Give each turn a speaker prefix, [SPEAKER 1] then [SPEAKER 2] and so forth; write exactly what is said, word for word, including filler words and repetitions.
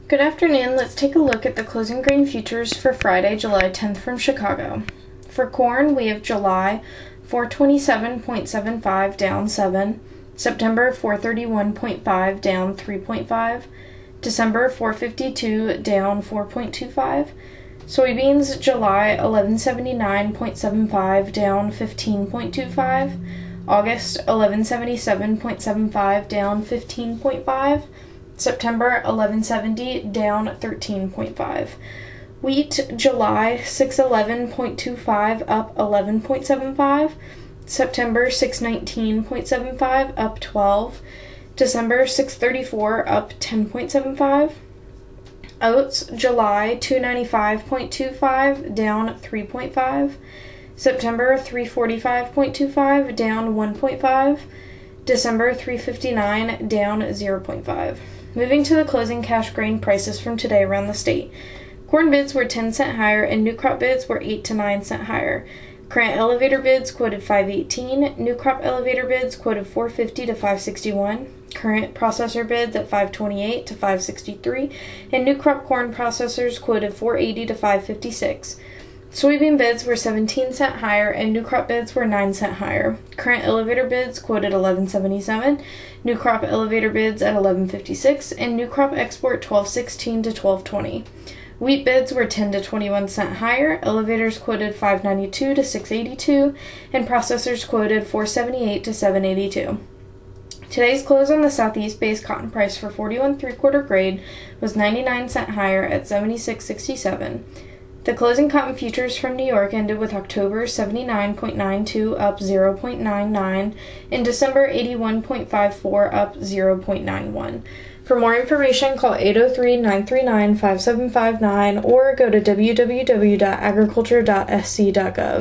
[SPEAKER 1] Good afternoon. Let's take a look at the closing grain futures for Friday, July tenth from Chicago. For corn, we have July four twenty-seven point seven five down seven, September four thirty-one point five down three point five, December four fifty-two down four point two five, soybeans July eleven seventy-nine point seven five down fifteen point two five, August eleven seventy-seven point seven five down fifteen point five, September eleven seventy down thirteen point five. Wheat July six eleven point two five up eleven point seven five, September six nineteen point seven five up twelve, December six thirty-four up ten point seven five. Oats July two ninety-five point two five down three point five, September three forty-five point two five down one point five, December three fifty-nine down zero point five. Moving to the closing cash grain prices from today around the state. Corn bids were ten cent higher and new crop bids were eight to nine cent higher. Current elevator bids quoted five eighteen, new crop elevator bids quoted four fifty to five sixty-one, current processor bids at five twenty-eight to five sixty-three, and new crop corn processors quoted four eighty to five fifty-six. Soybean bids were seventeen cent higher and new crop bids were nine cent higher. Current elevator bids quoted eleven seventy-seven, new crop elevator bids at eleven fifty-six, and new crop export twelve sixteen to twelve twenty. Wheat bids were ten to twenty-one cent higher, elevators quoted five ninety-two to six eighty-two, and processors quoted four seventy-eight to seven eighty-two. Today's close on the Southeast base cotton price for forty-one three quarter grade was ninety-nine cent higher at seventy-six sixty-seven. The closing cotton futures from New York ended with October seventy-nine point nine two up zero point nine nine and December eighty-one point five four up zero point nine one. For more information, call eight oh three, nine three nine, five seven five nine or go to w w w dot agriculture dot s c dot gov.